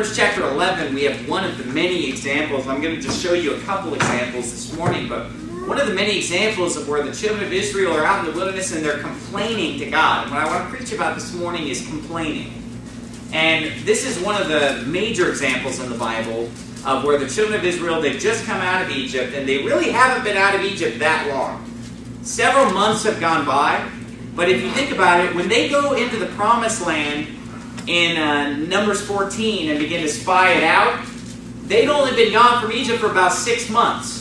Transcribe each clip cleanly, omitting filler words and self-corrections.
Numbers chapter 11, we have one of the many examples. I'm going to just show you a couple examples this morning, but one of the many examples of where the children of Israel are out in the wilderness and they're complaining to God. And what I want to preach about this morning is complaining. And this is one of the major examples in the Bible of where the children of Israel, they've just come out of Egypt, and they really haven't been out of Egypt that long. Several months have gone by, but if you think about it, when they go into the promised land in Numbers 14 and begin to spy it out, they'd only been gone from Egypt for about 6 months.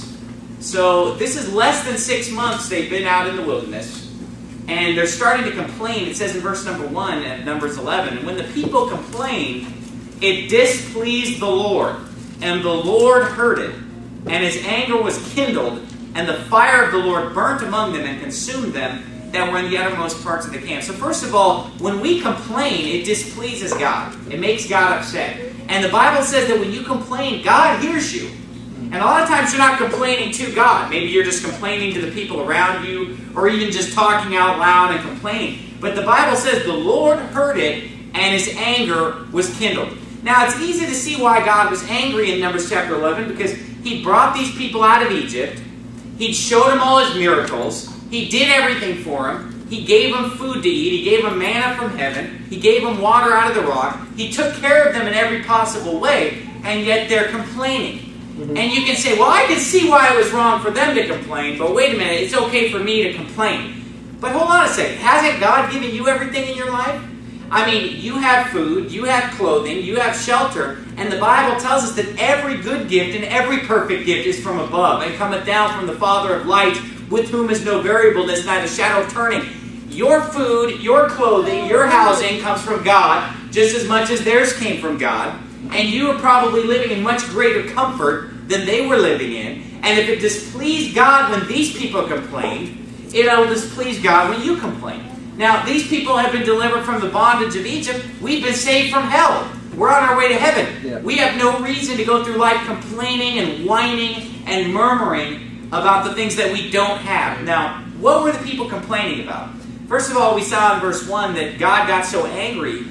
So this is less than 6 months they've been out in the wilderness, and they're starting to complain. It says in verse number 1 at Numbers 11, and when the people complained, it displeased the Lord, and the Lord heard it, and his anger was kindled, and the fire of the Lord burnt among them and consumed them that were in the uttermost parts of the camp. So first of all, when we complain, it displeases God. It makes God upset. And the Bible says that when you complain, God hears you. And a lot of times you're not complaining to God. Maybe you're just complaining to the people around you, or even just talking out loud and complaining. But the Bible says the Lord heard it, and his anger was kindled. Now, it's easy to see why God was angry in Numbers chapter 11, because he brought these people out of Egypt. He showed them all his miracles. He did everything for them. He gave them food to eat. He gave them manna from heaven. He gave them water out of the rock. He took care of them in every possible way, and yet they're complaining. And you can say, well, I can see why it was wrong for them to complain, but wait a minute, it's okay for me to complain. But hold on a second. Hasn't God given you everything in your life? I mean, you have food, you have clothing, you have shelter, and the Bible tells us that every good gift and every perfect gift is from above, and cometh down from the Father of lights, with whom is no variableness, neither shadow of turning. Your food, your clothing, your housing comes from God, just as much as theirs came from God. And you are probably living in much greater comfort than they were living in. And if it displeased God when these people complained, it'll displease God when you complain. Now, these people have been delivered from the bondage of Egypt. We've been saved from hell. We're on our way to heaven. Yeah. We have no reason to go through life complaining and whining and murmuring about the things that we don't have. Now, what were the people complaining about? First of all, we saw in verse 1 that God got so angry.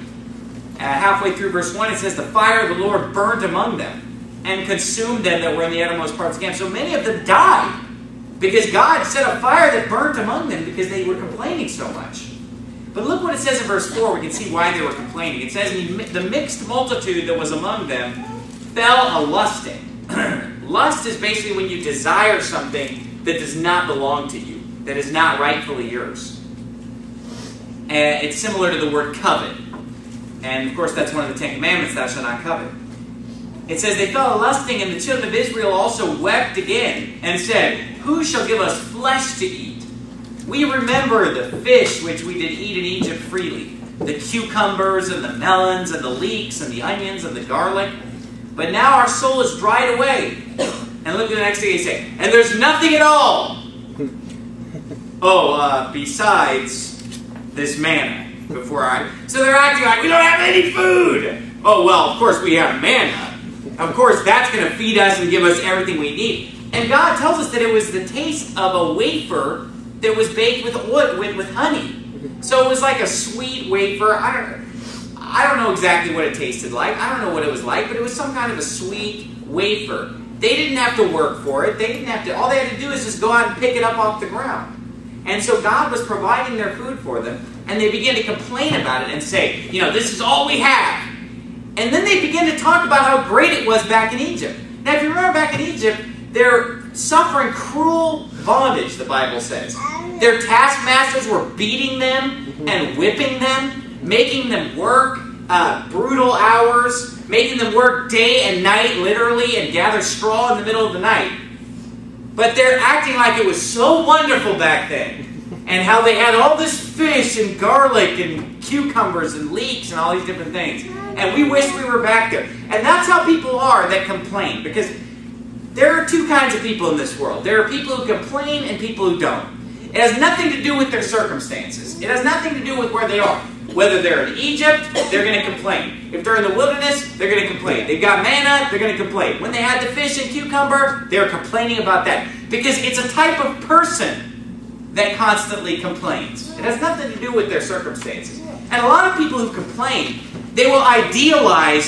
Halfway through verse 1, it says, the fire of the Lord burnt among them and consumed them that were in the uttermost parts of the camp. So many of them died because God set a fire that burnt among them because they were complaining so much. But look what it says in verse 4. We can see why they were complaining. It says, the mixed multitude that was among them fell a-lusting. Lust is basically when you desire something that does not belong to you, that is not rightfully yours. And it's similar to the word covet. And of course, that's one of the 10 Commandments, thou shalt not covet. It says, they fell a-lusting, and the children of Israel also wept again, and said, who shall give us flesh to eat? We remember the fish which we did eat in Egypt freely, the cucumbers, and the melons, and the leeks, and the onions, and the garlic. But now our soul is dried away. And look at the next thing he says, and there's nothing at all. Besides this manna. So they're acting like, we don't have any food. Oh, well, of course we have manna. Of course, that's going to feed us and give us everything we need. And God tells us that it was the taste of a wafer that was baked with honey. So it was like a sweet wafer. I don't know exactly what it tasted like. I don't know what it was like, but it was some kind of a sweet wafer. They didn't have to work for it. All they had to do is just go out and pick it up off the ground. And so God was providing their food for them. And they began to complain about it and say, this is all we have. And then they began to talk about how great it was back in Egypt. Now, if you remember back in Egypt, they're suffering cruel bondage, the Bible says. Their taskmasters were beating them and whipping them, making them work brutal hours, making them work day and night, literally, and gather straw in the middle of the night. But they're acting like it was so wonderful back then. And how they had all this fish and garlic and cucumbers and leeks and all these different things. And we wish we were back there. And that's how people are that complain. Because there are two kinds of people in this world. There are people who complain and people who don't. It has nothing to do with their circumstances. It has nothing to do with where they are. Whether they're in Egypt, they're going to complain. If they're in the wilderness, they're going to complain. They've got manna, they're going to complain. When they had the fish and cucumber, they're complaining about that. Because it's a type of person that constantly complains. It has nothing to do with their circumstances. And a lot of people who complain, they will idealize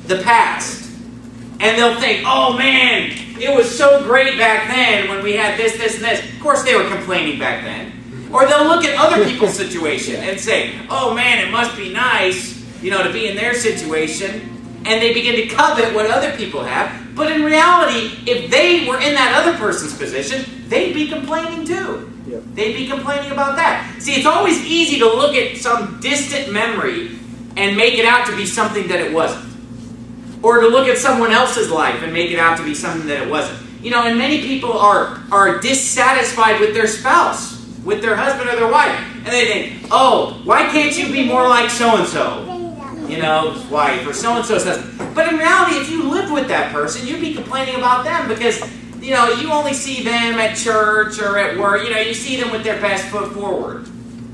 the past. And they'll think, oh man, it was so great back then when we had this, this, and this. Of course they were complaining back then. Or they'll look at other people's situation and say, oh man, it must be nice, to be in their situation. And they begin to covet what other people have. But in reality, if they were in that other person's position, they'd be complaining too. Yep. They'd be complaining about that. See, it's always easy to look at some distant memory and make it out to be something that it wasn't. Or to look at someone else's life and make it out to be something that it wasn't. And many people are dissatisfied with their spouse, with their husband or their wife. And they think, oh, why can't you be more like so-and-so? Wife or so-and-so's husband. But in reality, if you lived with that person, you'd be complaining about them because, you only see them at church or at work. You see them with their best foot forward.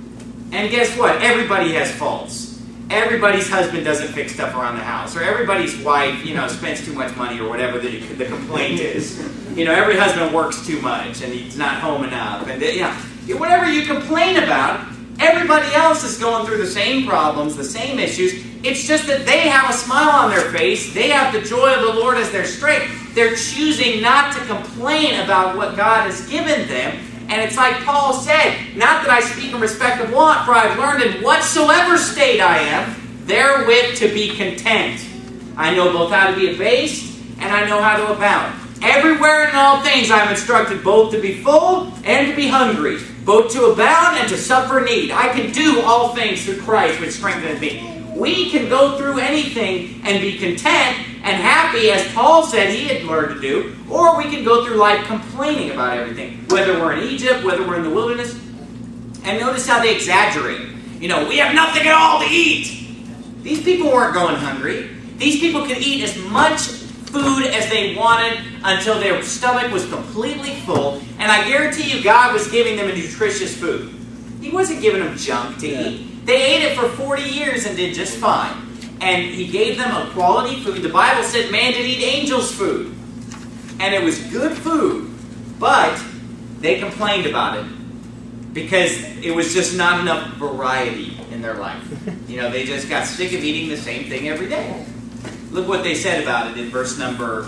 And guess what? Everybody has faults. Everybody's husband doesn't fix stuff around the house. Or everybody's wife, spends too much money or whatever the complaint is. Every husband works too much and he's not home enough. And, whatever you complain about, everybody else is going through the same problems, the same issues. It's just that they have a smile on their face. They have the joy of the Lord as their strength. They're choosing not to complain about what God has given them. And it's like Paul said, not that I speak in respect of want, for I have learned in whatsoever state I am, therewith to be content. I know both how to be abased, and I know how to abound. Everywhere and in all things I am instructed both to be full and to be hungry, both to abound and to suffer need. I can do all things through Christ, which strengthens me. We can go through anything and be content and happy, as Paul said he had learned to do, or we can go through life complaining about everything, whether we're in Egypt, whether we're in the wilderness. And notice how they exaggerate. We have nothing at all to eat. These people weren't going hungry. These people could eat as much food as they wanted until their stomach was completely full. And I guarantee you God was giving them a nutritious food. He wasn't giving them junk to eat. They ate it for 40 years and did just fine. And he gave them a quality food. The Bible said man did eat angels' food. And it was good food. But they complained about it because it was just not enough variety in their life. They just got sick of eating the same thing every day. Look what they said about it in verse number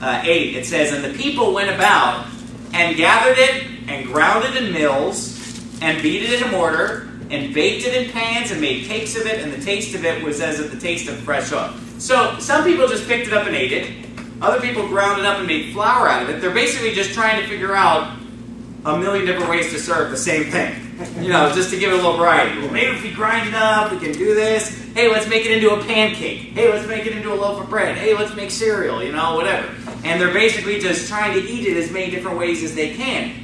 8. It says, and the people went about and gathered it and ground it in mills and beat it in a mortar and baked it in pans and made cakes of it, and the taste of it was as of the taste of fresh oil. So some people just picked it up and ate it. Other people ground it up and made flour out of it. They're basically just trying to figure out a million different ways to serve the same thing. Just to give it a little variety. Well, maybe if we grind it up, we can do this. Hey, let's make it into a pancake. Hey, let's make it into a loaf of bread. Hey, let's make cereal, whatever. And they're basically just trying to eat it as many different ways as they can.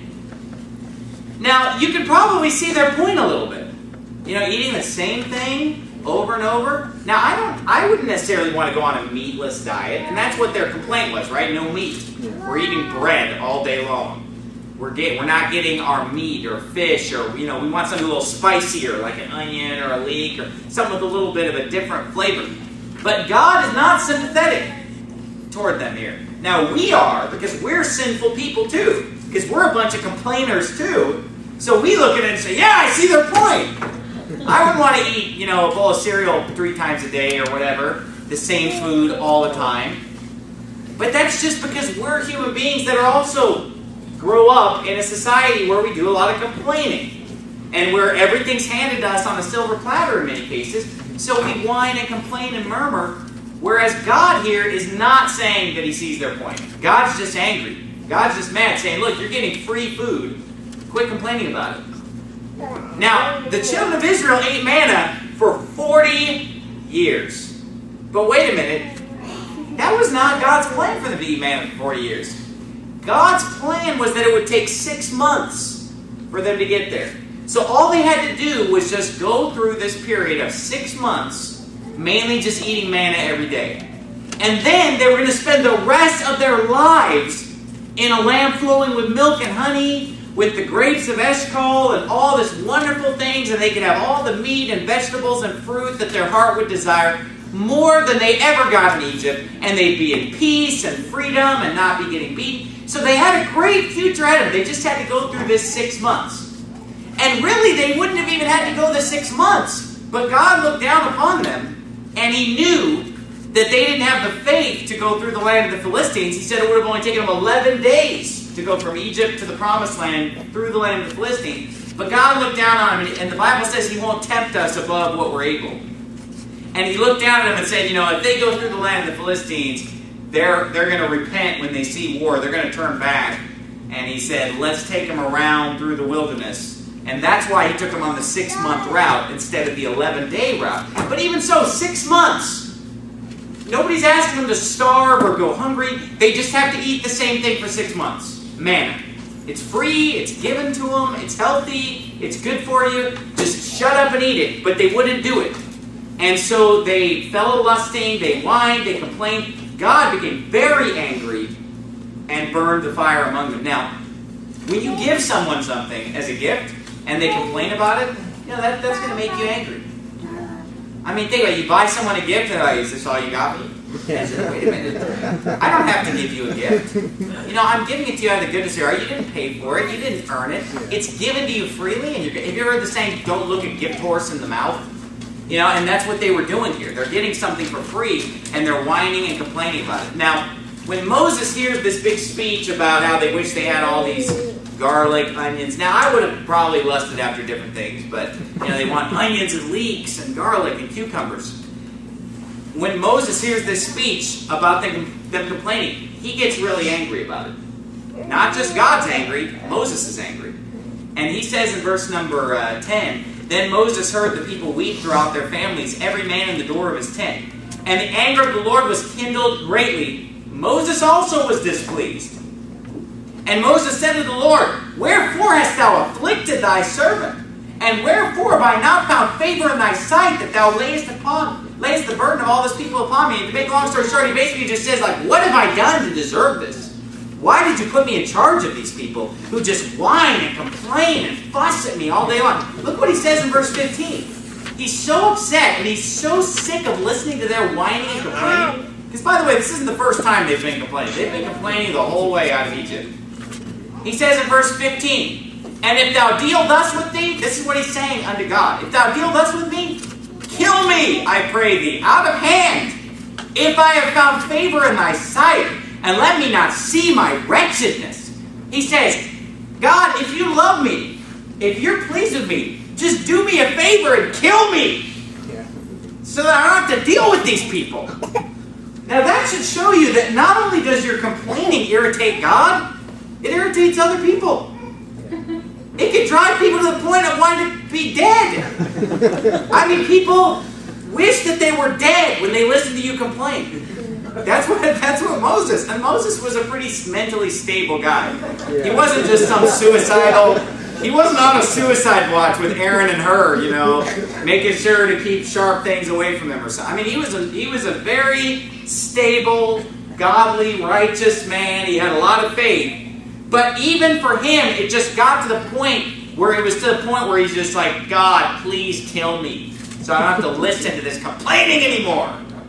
Now, you can probably see their point a little bit. Eating the same thing over and over. Now, I wouldn't necessarily want to go on a meatless diet, and that's what their complaint was, right? No meat. We're eating bread all day long. We're not getting our meat or fish, or we want something a little spicier, like an onion or a leek, or something with a little bit of a different flavor. But God is not sympathetic toward them here. Now, we are, because we're sinful people too. Because we're a bunch of complainers too. So we look at it and say, yeah, I see their point. I wouldn't want to eat, a bowl of cereal 3 times a day or whatever, the same food all the time. But that's just because we're human beings that are also grow up in a society where we do a lot of complaining. And where everything's handed to us on a silver platter in many cases. So we whine and complain and murmur. Whereas God here is not saying that he sees their point. God's just angry. God's just mad, saying, look, you're getting free food. Quit complaining about it. Now, the children of Israel ate manna for 40 years. But wait a minute. That was not God's plan for them to eat manna for 40 years. God's plan was that it would take 6 months for them to get there. So all they had to do was just go through this period of 6 months, mainly just eating manna every day. And then they were going to spend the rest of their lives in a land flowing with milk and honey, with the grapes of Eshcol and all this wonderful things, and they could have all the meat and vegetables and fruit that their heart would desire, more than they ever got in Egypt, and they'd be in peace and freedom and not be getting beaten. So they had a great future ahead of them. They just had to go through this 6 months. And really, they wouldn't have even had to go the 6 months. But God looked down upon them, and he knew that they didn't have the faith to go through the land of the Philistines. He said it would have only taken them 11 days to go from Egypt to the promised land through the land of the Philistines. But God looked down on them, and the Bible says He won't tempt us above what we're able. And He looked down at them and said, if they go through the land of the Philistines, they're going to repent when they see war. They're going to turn back. And He said, let's take them around through the wilderness. And that's why He took them on the 6-month route instead of the 11-day route. But even so, 6 months. Nobody's asking them to starve or go hungry. They just have to eat the same thing for 6 months. Manna. It's free. It's given to them. It's healthy. It's good for you. Just shut up and eat it. But they wouldn't do it. And so they fell a lusting. They whined. They complained. God became very angry and burned the fire among them. Now, when you give someone something as a gift and they complain about it, that's going to make you angry. I mean, think about it. You buy someone a gift and they're like, is this all you got me? I said, wait a minute. I don't have to give you a gift. I'm giving it to you out of the goodness of your heart. You didn't pay for it. You didn't earn it. It's given to you freely. And have you heard the saying, don't look a gift horse in the mouth? And that's what they were doing here. They're getting something for free and they're whining and complaining about it. Now, when Moses hears this big speech about how they wish they had all these garlic, onions. Now, I would have probably lusted after different things, but they want onions and leeks and garlic and cucumbers. When Moses hears this speech about them complaining, he gets really angry about it. Not just God's angry, Moses is angry. And he says in verse number 10, then Moses heard the people weep throughout their families, every man in the door of his tent. And the anger of the Lord was kindled greatly. Moses also was displeased. And Moses said to the Lord, wherefore hast thou afflicted thy servant? And wherefore have I not found favor in thy sight that thou layest the burden of all this people upon me? And to make a long story short, he basically just says, what have I done to deserve this? Why did you put me in charge of these people who just whine and complain and fuss at me all day long? Look what he says in verse 15. He's so upset and he's so sick of listening to their whining and complaining. Because, by the way, this isn't the first time they've been complaining. They've been complaining the whole way out of Egypt. He says in verse 15, and if thou deal thus with thee, this is what he's saying unto God, if thou deal thus with me, kill me, I pray thee, out of hand, if I have found favor in thy sight, and let me not see my wretchedness. He says, God, if you love me, if you're pleased with me, just do me a favor and kill me, so that I don't have to deal with these people. Now that should show you that not only does your complaining irritate God, it irritates other people. It can drive people to the point of wanting to be dead. I mean, people wish that they were dead when they listen to you complain. That's what Moses. And Moses was a pretty mentally stable guy. He wasn't just some suicidal. He wasn't on a suicide watch with Aaron and Hur, making sure to keep sharp things away from him or something. I mean, he was a very stable, godly, righteous man. He had a lot of faith. But even for him, it just got to the point where he's just like, God, please kill me, so I don't have to listen to this complaining anymore.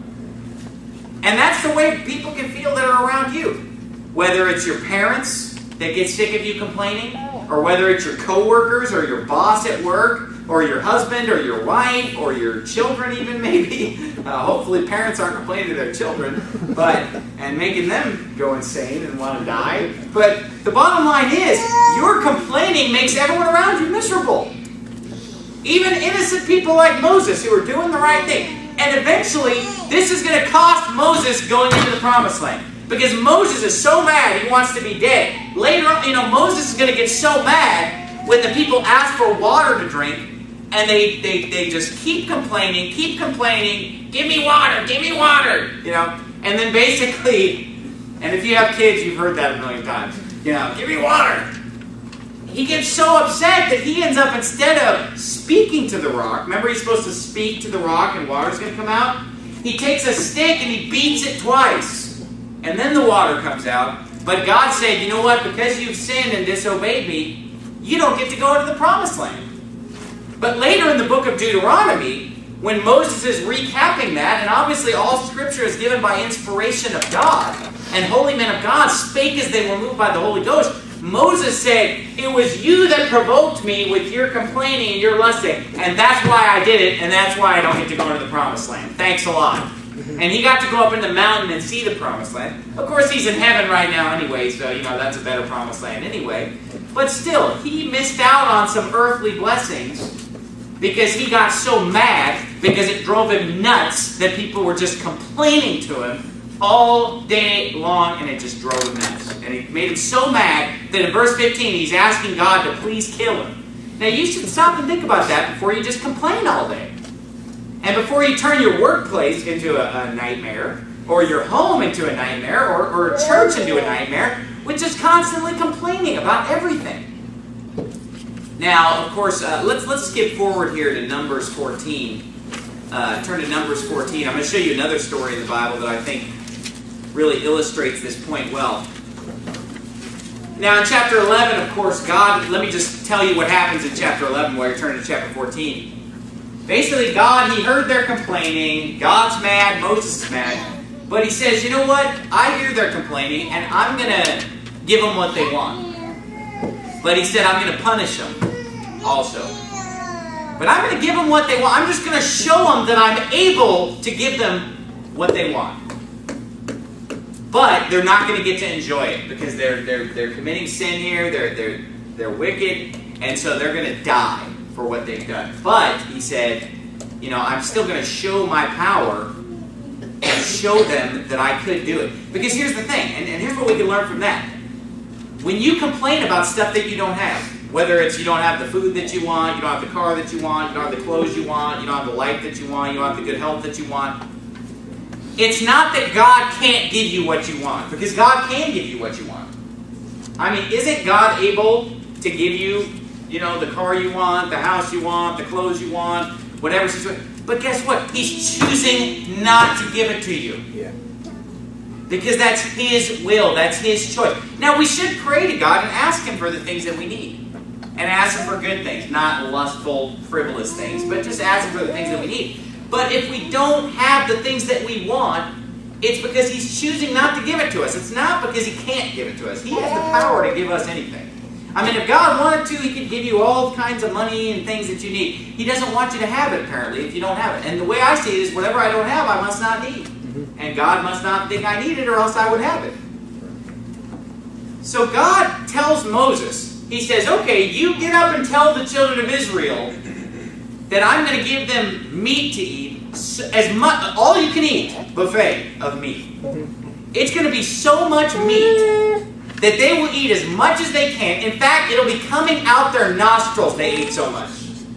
And that's the way people can feel that are around you. Whether it's your parents that get sick of you complaining, or whether it's your coworkers, or your boss at work, or your husband, or your wife, or your children even maybe. Hopefully parents aren't complaining to their children, and making them go insane and want to die. But the bottom line is, your complaining makes everyone around you miserable. Even innocent people like Moses who are doing the right thing. And eventually, this is going to cost Moses going into the promised land. Because Moses is so mad he wants to be dead. Later on, Moses is going to get so mad when the people ask for water to drink, and they just keep complaining, give me water, and then basically, and if you have kids, you've heard that a million times, give me water. He gets so upset that he ends up, instead of speaking to the rock, remember he's supposed to speak to the rock and water's going to come out? He takes a stick and he beats it twice. And then the water comes out. But God said, you know what? Because you've sinned and disobeyed me, you don't get to go into the promised land. But later in the book of Deuteronomy, when Moses is recapping that, and obviously all Scripture is given by inspiration of God, and holy men of God spake as they were moved by the Holy Ghost, Moses said, it was you that provoked me with your complaining and your lusting, and that's why I did it, and that's why I don't get to go into the promised land. Thanks a lot. And he got to go up in the mountain and see the promised land. Of course, he's in heaven right now anyway, so, that's a better promised land anyway. But still, he missed out on some earthly blessings because he got so mad because it drove him nuts that people were just complaining to him all day long, and it just drove him nuts. And it made him so mad that in verse 15, he's asking God to please kill him. Now, you should stop and think about that before you just complain all day. And before you turn your workplace into a nightmare, or your home into a nightmare, or a church into a nightmare, with just constantly complaining about everything. Now, of course, let's skip forward here to Numbers 14. Turn to Numbers 14. I'm going to show you another story in the Bible that I think really illustrates this point well. Now, in chapter 11, of course, God, let me just tell you what happens in chapter 11 while you turn to chapter 14. Basically, God, he heard their complaining. God's mad. Moses is mad. But he says, you know what? I hear their complaining, and I'm going to give them what they want. But he said, I'm going to punish them also. But I'm going to give them what they want. I'm just going to show them that I'm able to give them what they want. But they're not going to get to enjoy it because they're committing sin here. They're wicked, and so they're going to die for what they've done. But he said, I'm still going to show my power and show them that I could do it. Because here's the thing, and here's what we can learn from that. When you complain about stuff that you don't have, whether it's you don't have the food that you want, you don't have the car that you want, you don't have the clothes you want, you don't have the life that you want, you don't have the good health that you want, it's not that God can't give you what you want, because God can give you what you want. I mean, isn't God able to give you, the car you want, the house you want, the clothes you want, whatever situation? But guess what? He's choosing not to give it to you. Yeah. Because that's His will. That's His choice. Now, we should pray to God and ask Him for the things that we need. And ask Him for good things. Not lustful, frivolous things. But just ask Him for the things that we need. But if we don't have the things that we want, it's because He's choosing not to give it to us. It's not because He can't give it to us. He has the power to give us anything. I mean, if God wanted to, He could give you all kinds of money and things that you need. He doesn't want you to have it, apparently, if you don't have it. And the way I see it is, whatever I don't have, I must not need. And God must not think I need it, or else I would have it. So God tells Moses, He says, okay, you get up and tell the children of Israel that I'm going to give them meat to eat, as much, all you can eat buffet of meat. It's going to be so much meat that they will eat as much as they can. In fact, it'll be coming out their nostrils. They eat so much.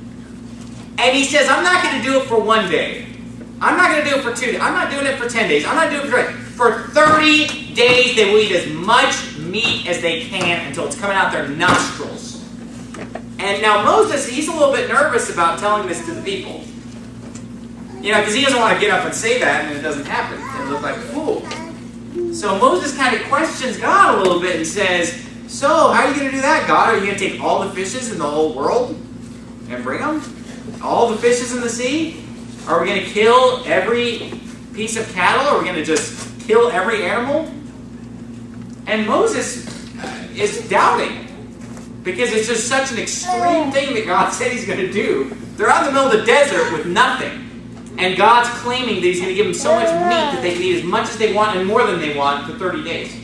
And He says, I'm not going to do it for one day. I'm not going to do it for 2 days. I'm not doing it for 10 days. I'm not doing it for 30 days. They will eat as much meat as they can until it's coming out their nostrils. And now Moses, he's a little bit nervous about telling this to the people. Because he doesn't want to get up and say that and it doesn't happen and look like a fool. So Moses kind of questions God a little bit and says, so how are you going to do that, God? Are you going to take all the fishes in the whole world and bring them? All the fishes in the sea? Are we going to kill every piece of cattle? Are we going to just kill every animal? And Moses is doubting because it's just such an extreme thing that God said He's going to do. They're out in the middle of the desert with nothing. And God's claiming that He's going to give them so much meat that they can eat as much as they want and more than they want for 30 days.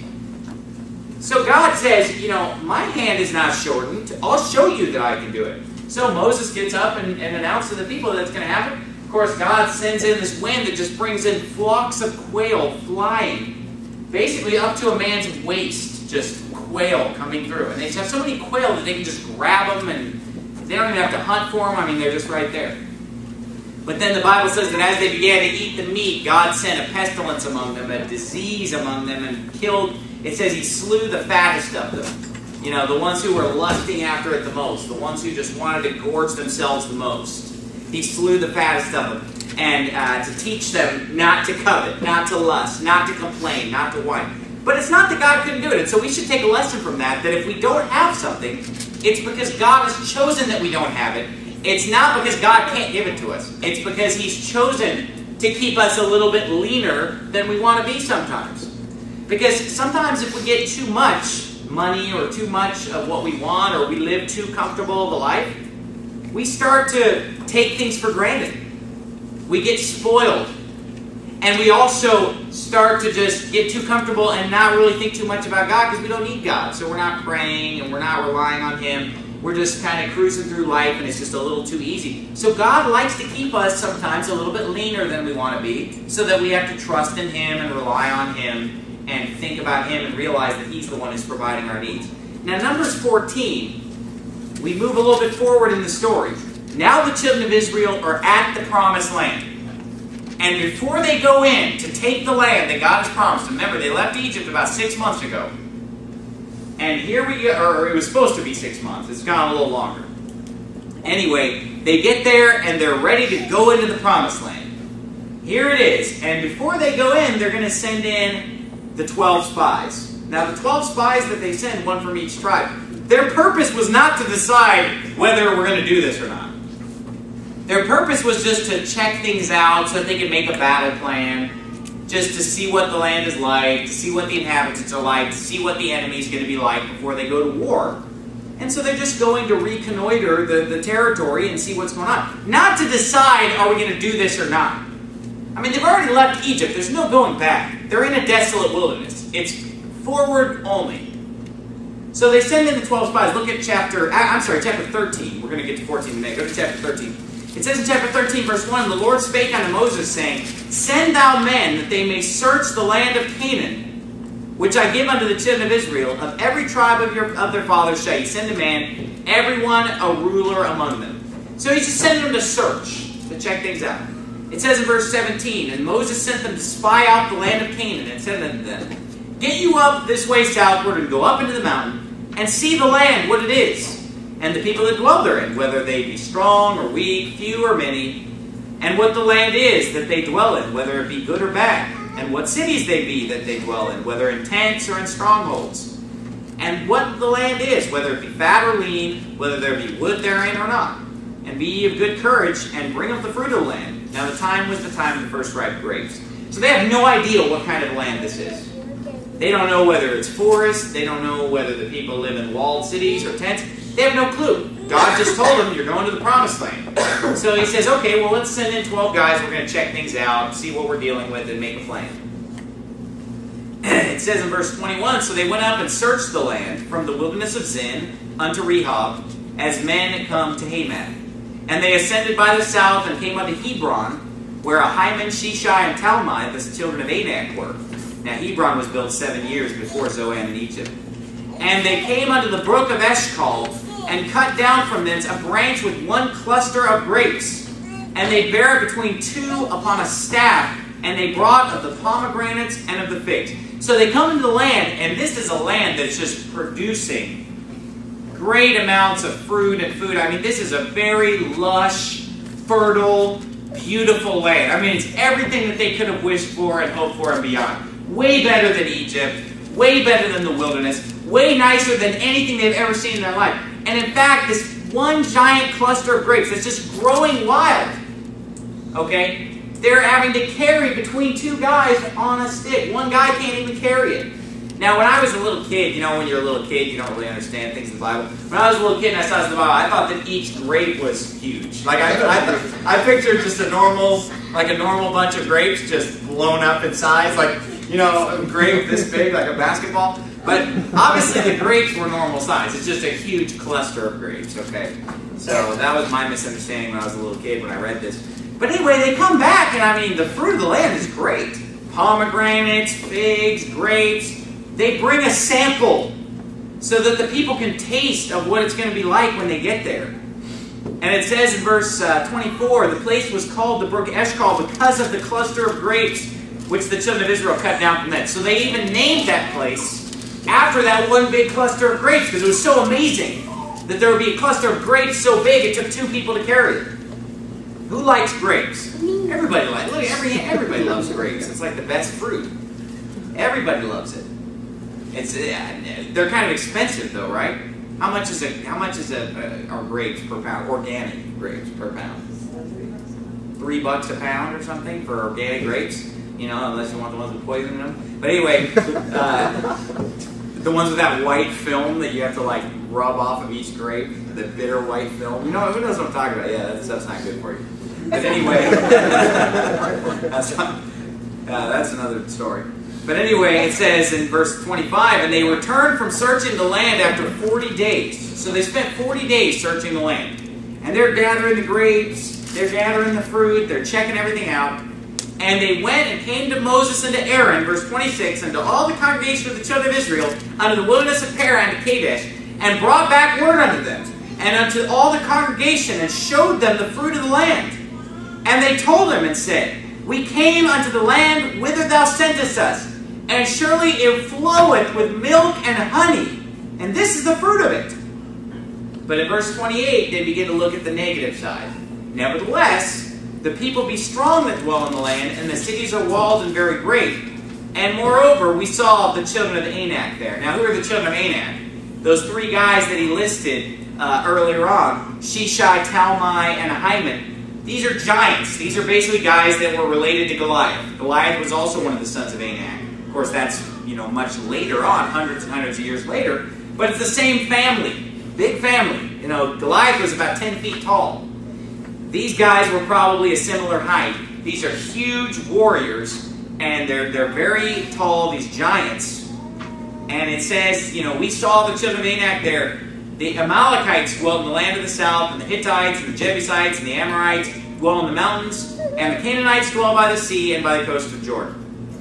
So God says, my hand is not shortened. I'll show you that I can do it. So Moses gets up and announces to the people that it's going to happen. Of course, God sends in this wind that just brings in flocks of quail flying, basically up to a man's waist, just quail coming through. And they have so many quail that they can just grab them and they don't even have to hunt for them. I mean, they're just right there. But then the Bible says that as they began to eat the meat, God sent a pestilence among them, a disease among them, and killed, it says He slew the fattest of them. The ones who were lusting after it the most, the ones who just wanted to gorge themselves the most. He slew the fattest of them, and to teach them not to covet, not to lust, not to complain, not to whine. But it's not that God couldn't do it, and so we should take a lesson from that if we don't have something, it's because God has chosen that we don't have it. It's not because God can't give it to us. It's because He's chosen to keep us a little bit leaner than we want to be sometimes. Because sometimes if we get too much money or too much of what we want, or we live too comfortable of a life, we start to take things for granted. We get spoiled. And we also start to just get too comfortable and not really think too much about God because we don't need God. So we're not praying and we're not relying on Him. We're just kind of cruising through life and it's just a little too easy. So God likes to keep us sometimes a little bit leaner than we want to be so that we have to trust in Him and rely on Him and think about Him and realize that He's the one who's providing our needs. Now, Numbers 14, we move a little bit forward in the story. Now the children of Israel are at the promised land. And before they go in to take the land that God has promised, remember they left Egypt about 6 months ago. And here we go, or it was supposed to be 6 months. It's gone a little longer. Anyway, they get there and they're ready to go into the promised land. Here it is. And before they go in, they're going to send in the 12 spies. Now the 12 spies that they send, one from each tribe, their purpose was not to decide whether we're going to do this or not. Their purpose was just to check things out so that they could make a battle plan, just to see what the land is like, to see what the inhabitants are like, to see what the enemy is going to be like before they go to war. And so they're just going to reconnoiter the territory and see what's going on. Not to decide, are we going to do this or not? I mean, they've already left Egypt. There's no going back. They're in a desolate wilderness. It's forward only. So they send in the 12 spies. Look at chapter 13. We're going to get to 14 in a minute. Go to chapter 13. It says in chapter 13, verse 1, the Lord spake unto Moses, saying, Send thou men, that they may search the land of Canaan, which I give unto the children of Israel. Of every tribe of their fathers shall ye send a man, every one a ruler among them. So he's just sending them to search, to check things out. It says in verse 17, And Moses sent them to spy out the land of Canaan, and said unto them, Get you up this way southward, and go up into the mountain, and see the land, what it is, and the people that dwell therein, whether they be strong or weak, few or many, and what the land is that they dwell in, whether it be good or bad, and what cities they be that they dwell in, whether in tents or in strongholds, and what the land is, whether it be fat or lean, whether there be wood therein or not. And be ye of good courage, and bring up the fruit of the land. Now the time was the time of the first ripe grapes. So they have no idea what kind of land this is. They don't know whether it's forest, they don't know whether the people live in walled cities or tents. They have no clue. God just told them, you're going to the promised land. So he says, okay, well, let's send in 12 guys. We're going to check things out, see what we're dealing with, and make a plan. It says in verse 21, So they went up and searched the land from the wilderness of Zin unto Rehob, as men come to Hamath. And they ascended by the south and came unto Hebron, where Ahiman, Sheshai, and Talmai, the children of Anak, were. Now Hebron was built 7 years before Zoan in Egypt. And they came unto the brook of Eshcol, and cut down from thence a branch with one cluster of grapes. And they bare it between two upon a staff, and they brought of the pomegranates and of the figs. So they come into the land, and this is a land that's just producing great amounts of fruit and food. I mean, this is a very lush, fertile, beautiful land. I mean, it's everything that they could have wished for and hoped for and beyond. Way better than Egypt, way better than the wilderness, way nicer than anything they've ever seen in their life. And in fact, this one giant cluster of grapes that's just growing wild, okay, they're having to carry between two guys on a stick. One guy can't even carry it. Now, when I was a little kid, you know, when you're a little kid, you don't really understand things in the Bible. When I was a little kid and I saw this in the Bible, I thought that each grape was huge. Like, I pictured just a normal bunch of grapes just blown up in size, like, you know, a grape this big, like a basketball. But obviously the grapes were normal size. It's just a huge cluster of grapes, okay? So that was my misunderstanding when I was a little kid when I read this. But anyway, they come back, and I mean, the fruit of the land is great. Pomegranates, figs, grapes. They bring a sample so that the people can taste of what it's going to be like when they get there. And it says in verse 24, the place was called the brook Eshcol because of the cluster of grapes which the children of Israel cut down from thence. So they even named that place after that one big cluster of grapes, because it was so amazing that there would be a cluster of grapes so big it took two people to carry it. Who likes grapes? Everybody likes. Look, everybody loves grapes. It's like the best fruit. Everybody loves it. It's they're kind of expensive though, right? How much is are grapes per pound? Organic grapes per pound? $3 a pound or something for organic grapes. You know, unless you want the ones with poison in them. But anyway, the ones with that white film that you have to like rub off of each grape, the bitter white film. You know, who knows what I'm talking about? Yeah, that's not good for you. But anyway, That's another story. But anyway, it says in verse 25, and they returned from searching the land after 40 days. So they spent 40 days searching the land. And they're gathering the grapes, they're gathering the fruit, they're checking everything out. And they went and came to Moses and to Aaron, verse 26, and to all the congregation of the children of Israel, unto the wilderness of Paran to Kadesh, and brought back word unto them, and unto all the congregation, and showed them the fruit of the land. And they told him and said, We came unto the land whither thou sentest us, and surely it floweth with milk and honey, and this is the fruit of it. But in verse 28, they begin to look at the negative side. Nevertheless, the people be strong that dwell in the land, and the cities are walled and very great. And moreover, we saw the children of Anak there. Now, who are the children of Anak? Those three guys that he listed earlier on, Sheshai, Talmai, and Ahiman. These are giants. These are basically guys that were related to Goliath. Goliath was also one of the sons of Anak. Of course, that's much later on, hundreds and hundreds of years later. But it's the same family, big family. Goliath was about 10 feet tall. These guys were probably a similar height. These are huge warriors, and they're very tall, these giants. And it says, we saw the children of Anak there. The Amalekites dwelt in the land of the south, and the Hittites, and the Jebusites, and the Amorites dwell in the mountains, and the Canaanites dwell by the sea and by the coast of Jordan.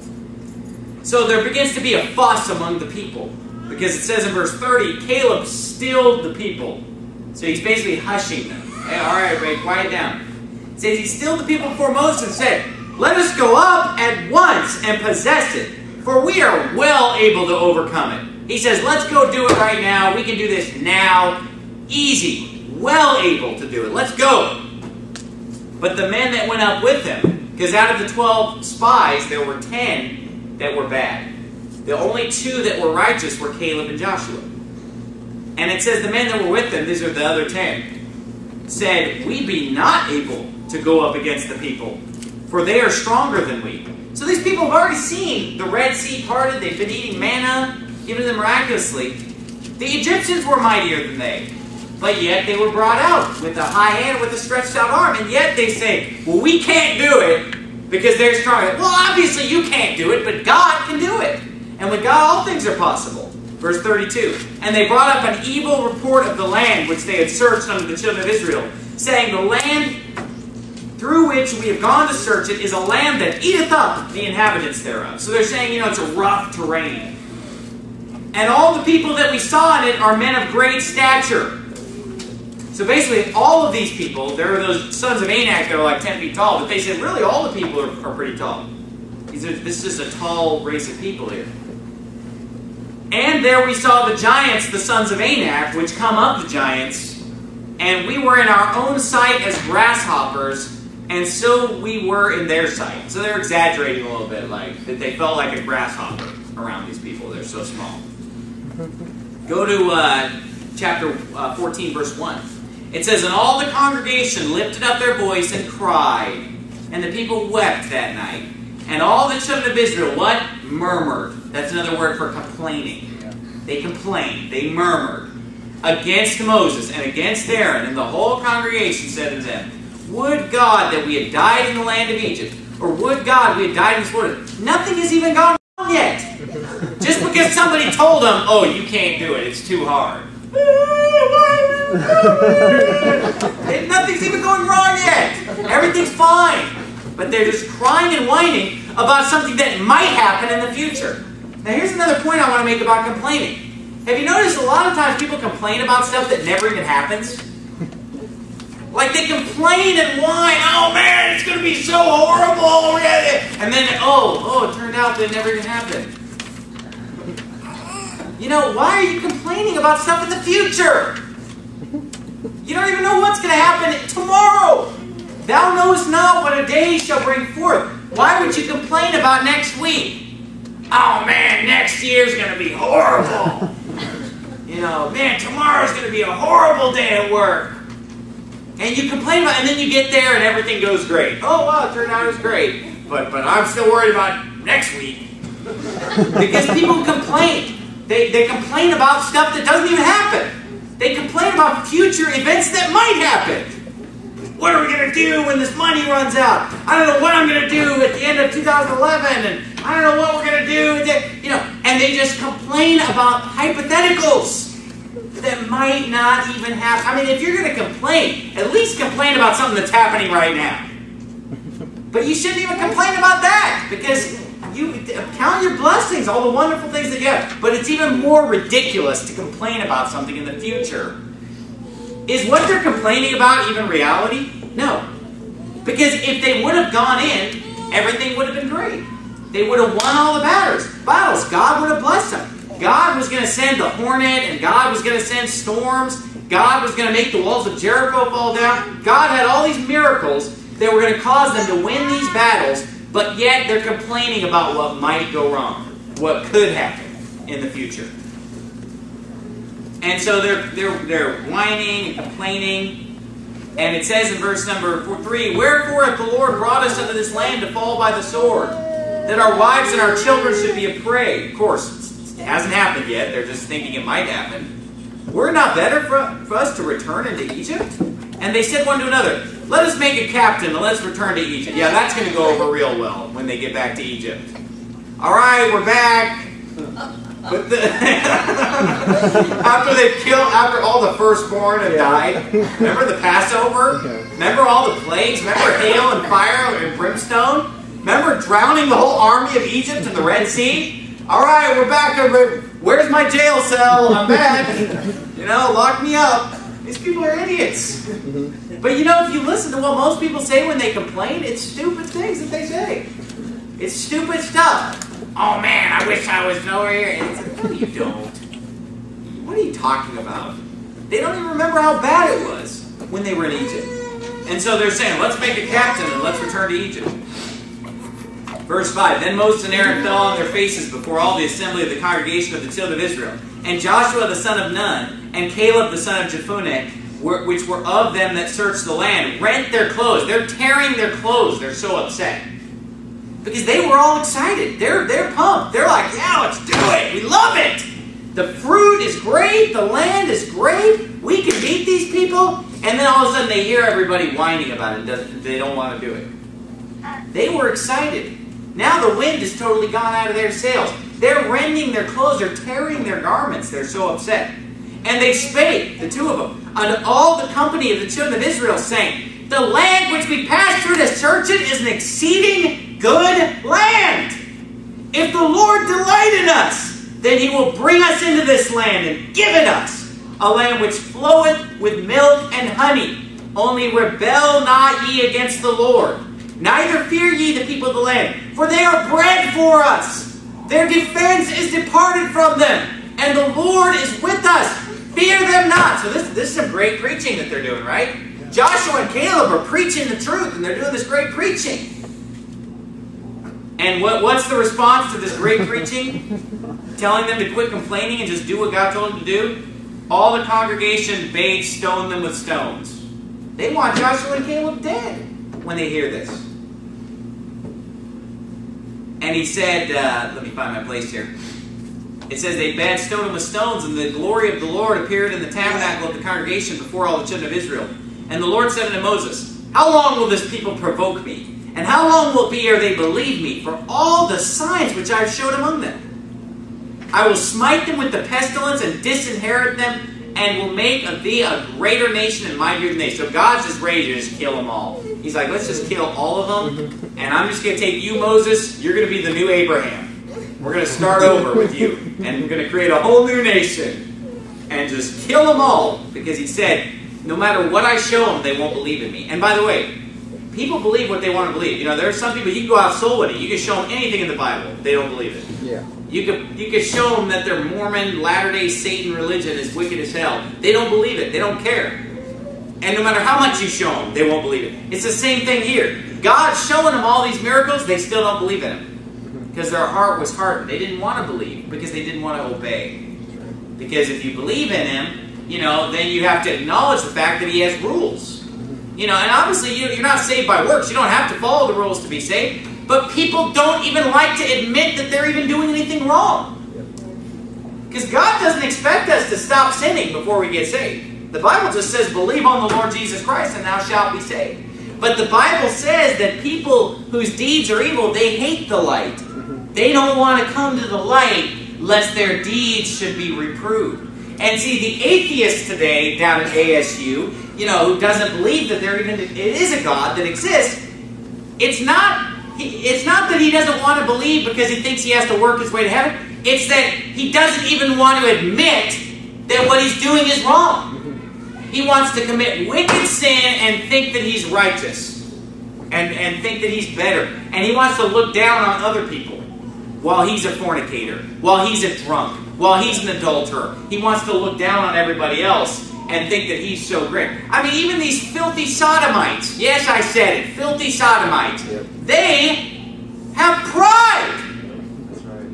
So there begins to be a fuss among the people, because it says in verse 30, Caleb stilled the people. So he's basically hushing them. Hey, all right, everybody, quiet down. It says he stilled the people before Moses and said, Let us go up at once and possess it, for we are well able to overcome it. He says, let's go do it right now. We can do this now. Easy. Well able to do it. Let's go. But the men that went up with him, because out of the 12 spies, there were 10 that were bad. The only 2 that were righteous were Caleb and Joshua. And it says the men that were with them, these are the other 10, said, We be not able to go up against the people, for they are stronger than we. So these people have already seen the Red Sea parted. They've been eating manna, given to them miraculously. The Egyptians were mightier than they. But yet they were brought out with a high hand, with a stretched out arm. And yet they say, well, we can't do it because they're stronger. Well, obviously you can't do it, but God can do it. And with God, all things are possible. Verse 32, And they brought up an evil report of the land which they had searched unto the children of Israel, saying, The land through which we have gone to search it is a land that eateth up the inhabitants thereof. So they're saying, it's a rough terrain. And all the people that we saw in it are men of great stature. So basically, all of these people, there are those sons of Anak that are like 10 feet tall, but they said, really, all the people are pretty tall. This is a tall race of people here. And there we saw the giants, the sons of Anak, which come of the giants, and we were in our own sight as grasshoppers, and so we were in their sight. So they're exaggerating a little bit, like that they felt like a grasshopper around these people. They're so small. Go to chapter 14, verse 1. It says, And all the congregation lifted up their voice and cried, and the people wept that night. And all the children of Israel, what? Murmured. That's another word for complaining. Yeah. They complained. They murmured against Moses and against Aaron. And the whole congregation said unto them, Would God that we had died in the land of Egypt, or would God we had died in this wilderness? Nothing has even gone wrong yet. Just because somebody told them, oh, you can't do it, it's too hard. Nothing's even going wrong yet. Everything's fine. But they're just crying and whining about something that might happen in the future. Now here's another point I want to make about complaining. Have you noticed a lot of times people complain about stuff that never even happens? Like they complain and whine, oh man, it's going to be so horrible. And then, it turned out that it never even happened. Why are you complaining about stuff in the future? You don't even know what's going to happen tomorrow. Thou knowest not what a day shall bring forth. Why would you complain about next week? Oh man, next year's going to be horrible. Man, tomorrow's going to be a horrible day at work. And you complain about it, and then you get there and everything goes great. Oh wow, it turned out it was great. But I'm still worried about next week. Because people complain. They complain about stuff that doesn't even happen. They complain about future events that might happen. What are we going to do when this money runs out? I don't know what I'm going to do at the end of 2011, and I don't know what we're going to do. And they just complain about hypotheticals that might not even happen. I mean, if you're going to complain, at least complain about something that's happening right now. But you shouldn't even complain about that, because you count your blessings, all the wonderful things that you have. But it's even more ridiculous to complain about something in the future. Is what they're complaining about even reality? No. Because if they would have gone in, everything would have been great. They would have won all the battles. God would have blessed them. God was going to send the hornet, and God was going to send storms. God was going to make the walls of Jericho fall down. God had all these miracles that were going to cause them to win these battles, but yet they're complaining about what might go wrong, what could happen in the future. And so they're whining and complaining. And it says in verse number 3, "Wherefore hath the Lord brought us into this land to fall by the sword, that our wives and our children should be a prey?" Of course, it hasn't happened yet. They're just thinking it might happen. "Were it not better for us to return into Egypt?" And they said one to another, "Let us make a captain and let's return to Egypt." Yeah, that's going to go over real well when they get back to Egypt. All right, we're back. But after all the firstborn have died, remember the Passover? Remember all the plagues? Remember hail and fire and brimstone? Remember drowning the whole army of Egypt in the Red Sea? All right, we're back. Where's my jail cell? I'm back. Lock me up. These people are idiots. But if you listen to what most people say when they complain, it's stupid things that they say. It's stupid stuff. "Oh man, I wish I was over here." And it's like, no, you don't. What are you talking about? They don't even remember how bad it was when they were in Egypt. And so they're saying, "Let's make a captain and let's return to Egypt." Verse 5, "Then Moses and Aaron fell on their faces before all the assembly of the congregation of the children of Israel. And Joshua the son of Nun and Caleb the son of Jephunneh, which were of them that searched the land, rent their clothes." They're tearing their clothes. They're so upset. Because they were all excited. They're pumped. They're like, "Yeah, let's do it. We love it. The fruit is great. The land is great. We can beat these people." And then all of a sudden they hear everybody whining about it. They don't want to do it. They were excited. Now the wind has totally gone out of their sails. They're rending their clothes. They're tearing their garments. They're so upset. "And they spake," the two of them, "unto all the company of the children of Israel, saying, The land which we passed through to search it is an exceeding good land. If the Lord delight in us, then He will bring us into this land and give it us, a land which floweth with milk and honey. Only rebel not ye against the Lord. Neither fear ye the people of the land, for they are bread for us. Their defense is departed from them, and the Lord is with us. Fear them not." So this is some great preaching that they're doing, right? Joshua and Caleb are preaching the truth, and they're doing this great preaching. And what's the response to this great preaching? Telling them to quit complaining and just do what God told them to do? All the congregation bade stone them with stones. They want Joshua and Caleb dead when they hear this. And he said, let me find my place here. It says, "They bade stone him with stones, and the glory of the Lord appeared in the tabernacle of the congregation before all the children of Israel. And the Lord said unto Moses, How long will this people provoke me? And how long will it be ere they believe me for all the signs which I have showed among them? I will smite them with the pestilence and disinherit them, and will make of thee a greater nation and mightier than they." So God's just ready to just kill them all. He's like, let's just kill all of them, and I'm just going to take you, Moses. You're going to be the new Abraham. We're going to start over with you, and we're going to create a whole new nation, and just kill them all, because he said, no matter what I show them, they won't believe in me. And by the way, people believe what they want to believe. There are some people, you can go out soul winning. You can show them anything in the Bible. They don't believe it. Yeah. You could show them that their Mormon, Latter-day Satan religion is wicked as hell. They don't believe it. They don't care. And no matter how much you show them, they won't believe it. It's the same thing here. God's showing them all these miracles, they still don't believe in Him. Because their heart was hardened. They didn't want to believe because they didn't want to obey. Because if you believe in Him, then you have to acknowledge the fact that He has rules. And obviously you're not saved by works. You don't have to follow the rules to be saved. But people don't even like to admit that they're even doing anything wrong. Because God doesn't expect us to stop sinning before we get saved. The Bible just says, believe on the Lord Jesus Christ and thou shalt be saved. But the Bible says that people whose deeds are evil, they hate the light. They don't want to come to the light lest their deeds should be reproved. And see, the atheist today down at ASU, who doesn't believe that it is a God that exists, it's not that he doesn't want to believe because he thinks he has to work his way to heaven. It's that he doesn't even want to admit that what he's doing is wrong. He wants to commit wicked sin and think that he's righteous. And think that he's better. And he wants to look down on other people while he's a fornicator, while he's a drunk, while he's an adulterer. He wants to look down on everybody else and think that he's so great. I mean, even these filthy sodomites. Yes, I said it. Filthy sodomites. Yep. They have pride. That's right.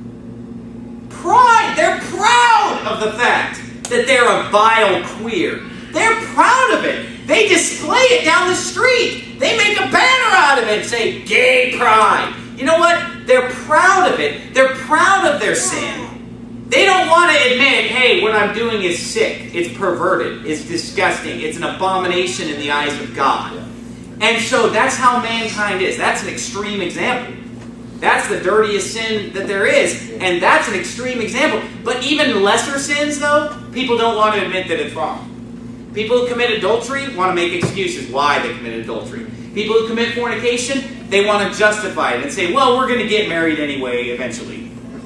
Pride. They're proud of the fact that they're a vile queer. They're proud of it. They display it down the street. They make a banner out of it and say, gay pride. You know what? They're proud of it. They're proud of their sin. They don't want to admit, hey, what I'm doing is sick. It's perverted. It's disgusting. It's an abomination in the eyes of God. And so that's how mankind is. That's an extreme example. That's the dirtiest sin that there is. And that's an extreme example. But even lesser sins, though, people don't want to admit that it's wrong. People who commit adultery want to make excuses why they committed adultery. People who commit fornication, they want to justify it and say, well, we're going to get married anyway eventually.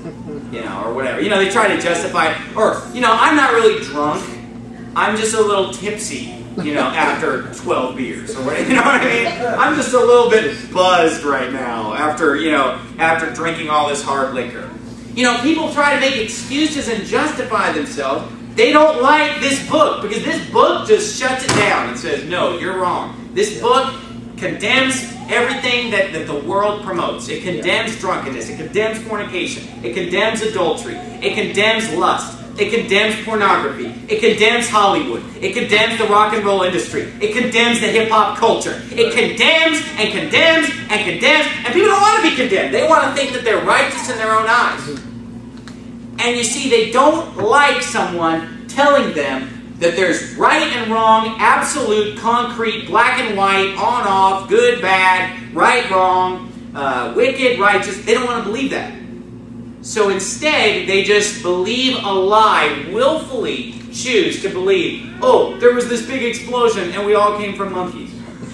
Or whatever. They try to justify it. Or, I'm not really drunk. I'm just a little tipsy, after 12 beers. Or whatever. You know what I mean? I'm just a little bit buzzed right now after drinking all this hard liquor. People try to make excuses and justify themselves. They don't like this book because this book just shuts it down and says, no, you're wrong. This book condemns everything that the world promotes. It condemns drunkenness. It condemns fornication. It condemns adultery. It condemns lust. It condemns pornography. It condemns Hollywood. It condemns the rock and roll industry. It condemns the hip-hop culture. It condemns and condemns and condemns. And people don't want to be condemned. They want to think that they're righteous in their own eyes. And you see, they don't like someone telling them that there's right and wrong, absolute, concrete, black and white, on, off, good, bad, right, wrong, wicked, righteous. They don't want to believe that. So instead, they just believe a lie, willfully choose to believe, oh, there was this big explosion and we all came from monkeys.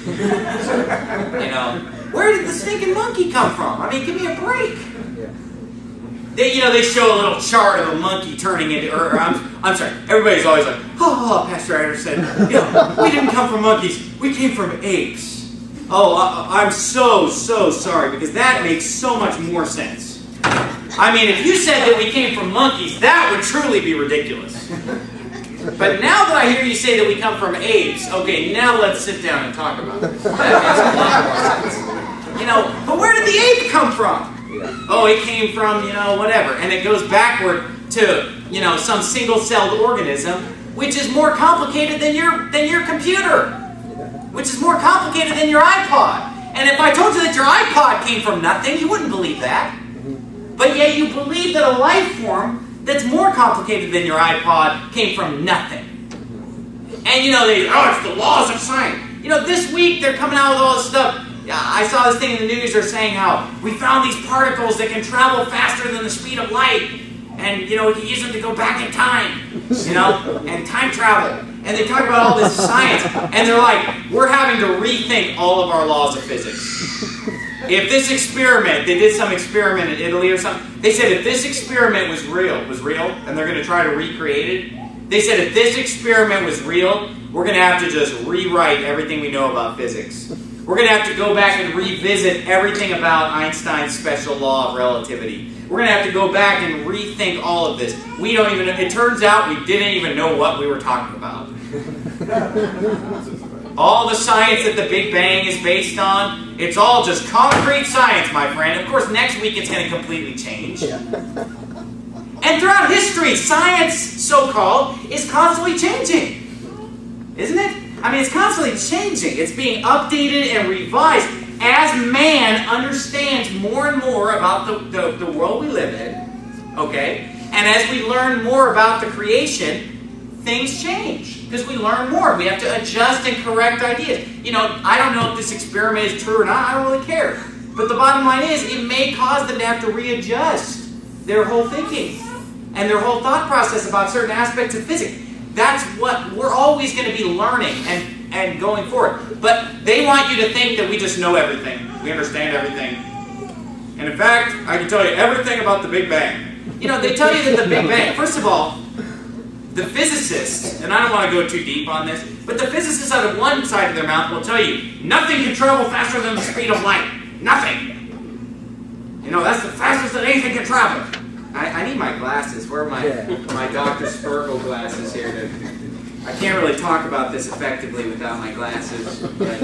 Where did the stinking monkey come from? I mean, give me a break. They show a little chart of a monkey turning into, I'm sorry, everybody's always like, oh, Pastor Anderson, we didn't come from monkeys, we came from apes. Oh, I'm so sorry, because that makes so much more sense. I mean, if you said that we came from monkeys, that would truly be ridiculous. But now that I hear you say that we come from apes, okay, now let's sit down and talk about it. That makes a lot more sense. But where did the ape come from? Oh, it came from, whatever. And it goes backward to, some single-celled organism, which is more complicated than your computer. Which is more complicated than your iPod. And if I told you that your iPod came from nothing, you wouldn't believe that. But yet you believe that a life form that's more complicated than your iPod came from nothing. And, it's the laws of science. This week they're coming out with all this stuff. I saw this thing in the news. They're saying how we found these particles that can travel faster than the speed of light. And, we can use them to go back in time, and time travel. And they talk about all this science. And they're like, we're having to rethink all of our laws of physics. If this experiment, they did some experiment in Italy or something. They said if this experiment was real, and they're going to try to recreate it. They said if this experiment was real, we're going to have to just rewrite everything we know about physics. We're going to have to go back and revisit everything about Einstein's special law of relativity. We're going to have to go back and rethink all of this. We don't even know. It turns out we didn't even know what we were talking about. All the science that the Big Bang is based on, it's all just concrete science, my friend. Of course, next week it's going to completely change. And throughout history, science, so-called, is constantly changing. Isn't it? I mean, it's constantly changing. It's being updated and revised as man understands more and more about the world we live in. Okay? And as we learn more about the creation, things change because we learn more. We have to adjust and correct ideas. You know, I don't know if this experiment is true or not. I don't really care. But the bottom line is, it may cause them to have to readjust their whole thinking and their whole thought process about certain aspects of physics. That's what we're always going to be learning and going forward. But they want you to think that we just know everything. We understand everything. And in fact, I can tell you everything about the Big Bang. You know, they tell you that the Big Bang, first of all, the physicists, and I don't want to go too deep on this, but the physicists out of one side of their mouth will tell you, nothing can travel faster than the speed of light. Nothing. You know, that's the fastest that anything can travel. I need my glasses. Where are my Dr. Sparkle glasses here? I can't really talk about this effectively without my glasses. But,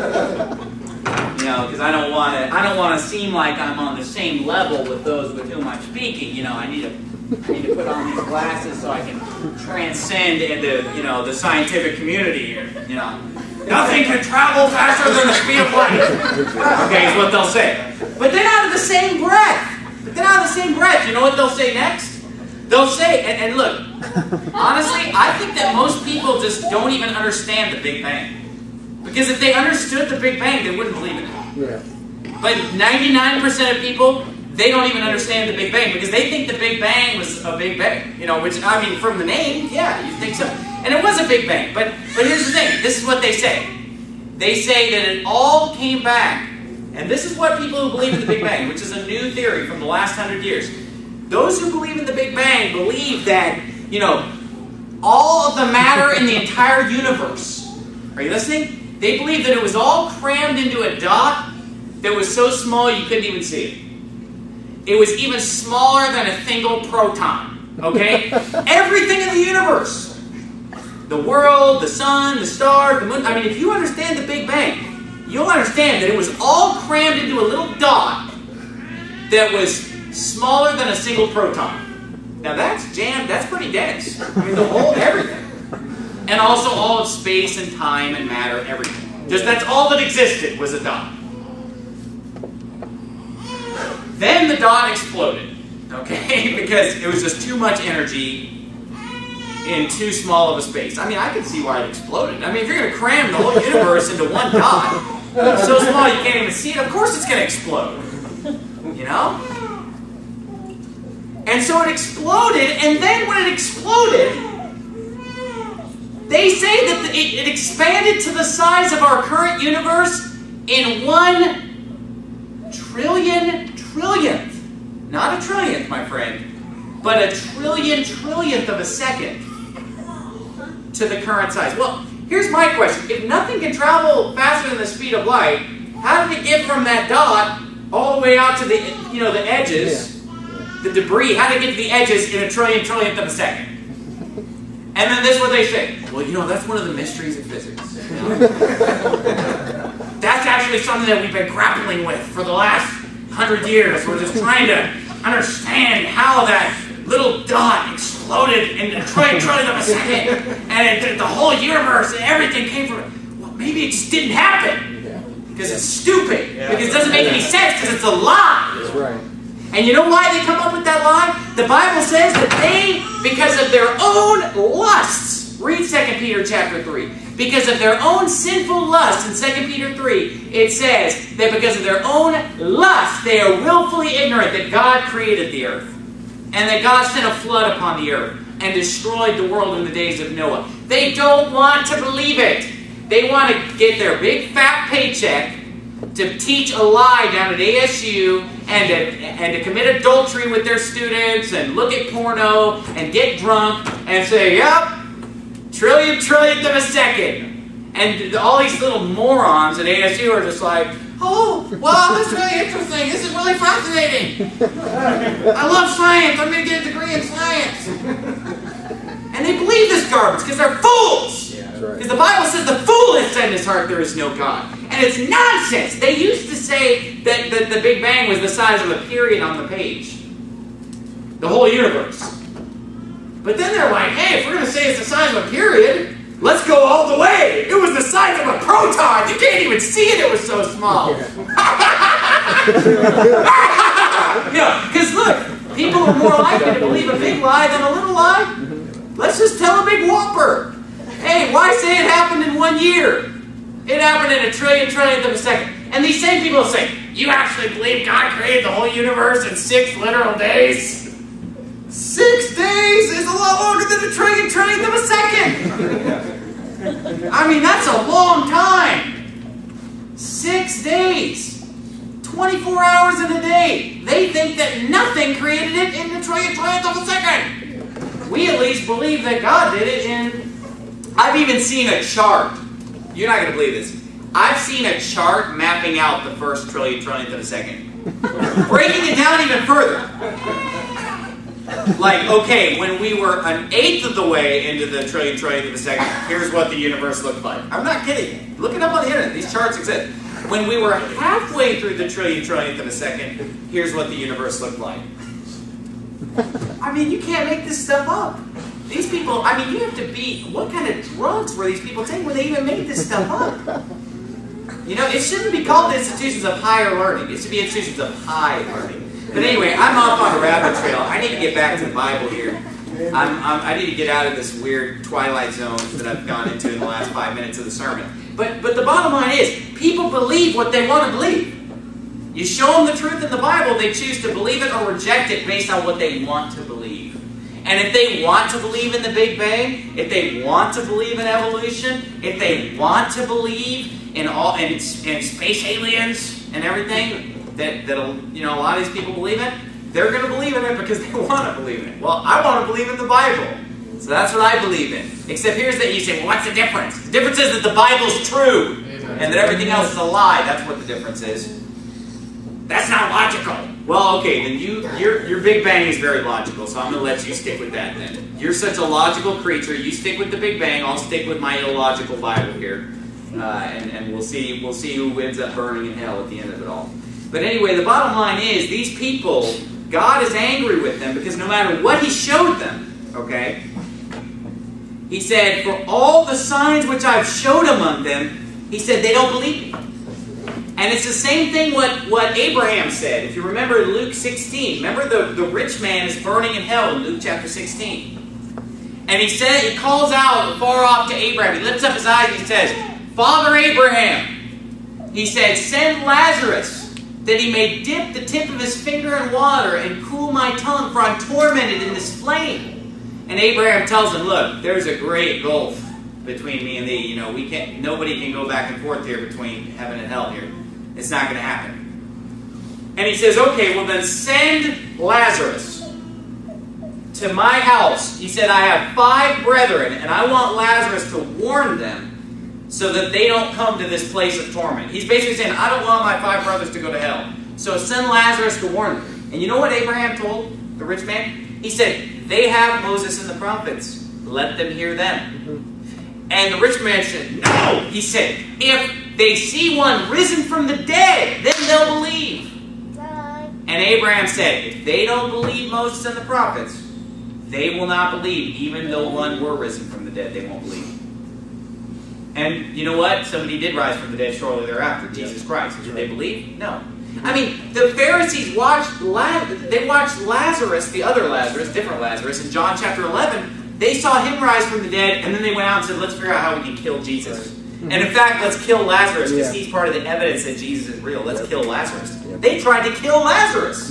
you know, because I don't want to seem like I'm on the same level with those with whom I'm speaking. You know, I need to put on these glasses so I can transcend into, you know, the scientific community here. You know, nothing can travel faster than the speed of light. Okay, is what they'll say. But then out of the same breath, you know what they'll say next? They'll say, and look, honestly, I think that most people just don't even understand the Big Bang. Because if they understood the Big Bang, they wouldn't believe in it. Yeah. But 99% of people, they don't even understand the Big Bang because they think the Big Bang was a Big Bang. You know, which, I mean, from the name, yeah, you think so. And it was a Big Bang. But here's the thing. This is what they say. They say that it all came back. And this is what people who believe in the Big Bang, which is a new theory from the last 100 years. Those who believe in the Big Bang believe that, you know, all of the matter in the entire universe, are you listening? They believe that it was all crammed into a dot that was so small you couldn't even see it. It was even smaller than a single proton, okay? Everything in the universe, the world, the sun, the stars, the moon, I mean, if you understand the Big Bang, you'll understand that it was all crammed into a little dot that was smaller than a single proton. Now that's pretty dense. I mean, the whole everything. And also all of space and time and matter, everything. Just that's all that existed was a dot. Then the dot exploded, okay? Because it was just too much energy in too small of a space. I mean, I can see why it exploded. I mean, if you're going to cram the whole universe into one dot, it's so small you can't even see it, of course it's going to explode. You know? And so it exploded, and then when it exploded, they say that it expanded to the size of our current universe in 1 trillionth. Not a trillionth, my friend, but a trillionth of a second to the current size. Well, here's my question. If nothing can travel faster than the speed of light, how did it get from that dot all the way out to the, you know, the edges, the debris? How did it get to the edges in a trillionth of a second? And then this is what they say. Well, you know, that's one of the mysteries of physics. You know? That's actually something that we've been grappling with for the last 100 years. We're just trying to understand how that little dot exploded in a trillionth of a second, and the whole universe and everything came from it. Well, maybe it just didn't happen because it's stupid. Because it doesn't make any sense because it's a lie. That's right. And you know why they come up with that lie? The Bible says that they, because of their own lusts, read 2 Peter chapter 3. Because of their own sinful lust, in 2 Peter 3, it says that because of their own lust, they are willfully ignorant that God created the earth. And that God sent a flood upon the earth and destroyed the world in the days of Noah. They don't want to believe it. They want to get their big fat paycheck to teach a lie down at ASU and to commit adultery with their students and look at porno and get drunk and say, yep, trillionth of a second. And all these little morons at ASU are just like, oh, wow, that's really interesting. This is really fascinating. I love science. I'm going to get a degree in science. And they believe this garbage because they're fools. Because the Bible says the fool has said in his heart there is no God. And it's nonsense. They used to say that the Big Bang was the size of a period on the page. The whole universe. But then they're like, hey, if we're going to say it's the size of a period, let's go all the way. It was the size of a proton. You can't even see it. It was so small. Because look, people are more likely to believe a big lie than a little lie. Let's just tell a big whopper. 1 year. It happened in a trillionth of a second. And these same people say, you actually believe God created the whole universe in 6 literal days? 6 days is a lot longer than a trillionth of a second. I mean, that's a long time. 6 days. 24 hours in a day. They think that nothing created it in a trillionth of a second. We at least believe that God did it in... I've even seen a chart. You're not going to believe this. I've seen a chart mapping out the first trillionth of a second. Breaking it down even further. Like, okay, when we were 1/8 of the way into the trillionth of a second, here's what the universe looked like. I'm not kidding. Look it up on the internet. These charts exist. When we were halfway through the trillionth of a second, here's what the universe looked like. I mean, you can't make this stuff up. These people, I mean, you have to be... What kind of drugs were these people taking when they even made this stuff up? You know, it shouldn't be called the institutions of higher learning. It should be institutions of high learning. But anyway, I'm off on a rabbit trail. I need to get back to the Bible here. I need to get out of this weird twilight zone that I've gone into in the last 5 minutes of the sermon. But the bottom line is, people believe what they want to believe. You show them the truth in the Bible, they choose to believe it or reject it based on what they want to believe. And if they want to believe in the Big Bang, if they want to believe in evolution, if they want to believe in space aliens and everything that'll, you know, a lot of these people believe in, they're going to believe in it because they want to believe in it. Well, I want to believe in the Bible. So that's what I believe in. Except here's that you say, well, what's the difference? The difference is that the Bible's true and that everything else is a lie. That's what the difference is. That's not logical. Well, okay, then your Big Bang is very logical, so I'm going to let you stick with that then. You're such a logical creature. You stick with the Big Bang. I'll stick with my illogical Bible here, and we'll see who ends up burning in hell at the end of it all. But anyway, the bottom line is these people, God is angry with them because no matter what He showed them, okay, He said, for all the signs which I've showed among them, He said they don't believe me. And it's the same thing what Abraham said. If you remember Luke 16, remember the rich man is burning in hell in Luke chapter 16. And he calls out far off to Abraham. He lifts up his eyes and he says, Father Abraham, he said, send Lazarus that he may dip the tip of his finger in water and cool my tongue, for I'm tormented in this flame. And Abraham tells him, look, there's a great gulf between me and thee. You know, nobody can go back and forth here between heaven and hell here. It's not going to happen. And he says, okay, well then send Lazarus to my house. He said, I have 5 brethren, and I want Lazarus to warn them so that they don't come to this place of torment. He's basically saying, I don't want my 5 brothers to go to hell. So send Lazarus to warn them. And you know what Abraham told the rich man? He said, they have Moses and the prophets. Let them hear them. And the rich man said, no. He said, if they see one risen from the dead, then they'll believe. And Abraham said, if they don't believe Moses and the prophets, they will not believe. Even though one were risen from the dead, they won't believe. And you know what? Somebody did rise from the dead shortly thereafter, Jesus Christ. Did they believe? No. I mean, the Pharisees watched Lazarus, the other Lazarus, different Lazarus, in John chapter 11. They saw him rise from the dead, and then they went out and said, let's figure out how we can kill Jesus. And in fact, let's kill Lazarus, because he's part of the evidence that Jesus is real. Let's kill Lazarus. They tried to kill Lazarus.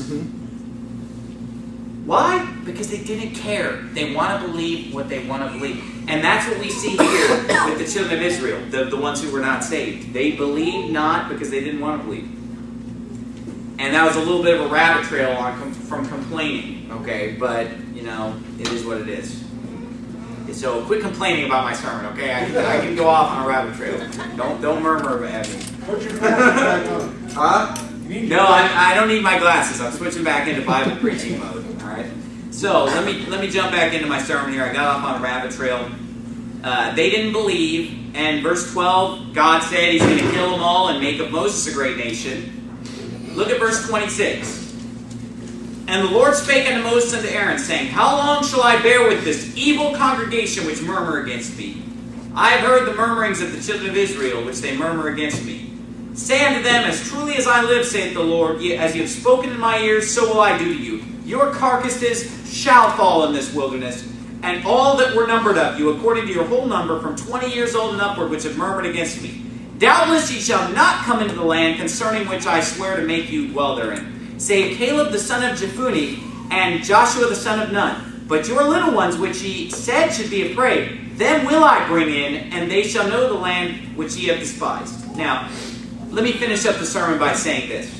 Why? Because they didn't care. They want to believe what they want to believe. And that's what we see here with the children of Israel, the ones who were not saved. They believed not because they didn't want to believe. And that was a little bit of a rabbit trail from complaining, okay? But, you know, it is what it is. So quit complaining about my sermon, okay? I can go off on a rabbit trail. Don't murmur at me. Put your glasses back on. Huh? No, I don't need my glasses. I'm switching back into Bible preaching mode. All right. So let me jump back into my sermon here. I got off on a rabbit trail. They didn't believe, and verse 12, God said He's going to kill them all and make of Moses a great nation. Look at verse 26. And the Lord spake unto Moses and to Aaron, saying, how long shall I bear with this evil congregation which murmur against me? I have heard the murmurings of the children of Israel, which they murmur against me. Say unto them, as truly as I live, saith the Lord, as you have spoken in my ears, so will I do to you. Your carcasses shall fall in this wilderness, and all that were numbered of you, according to your whole number, from 20 years old and upward, which have murmured against me. Doubtless ye shall not come into the land concerning which I swear to make you dwell therein, save Caleb the son of Jephunneh and Joshua the son of Nun. But your little ones, which ye said should be a prey, them will I bring in, and they shall know the land which ye have despised. Now, let me finish up the sermon by saying this.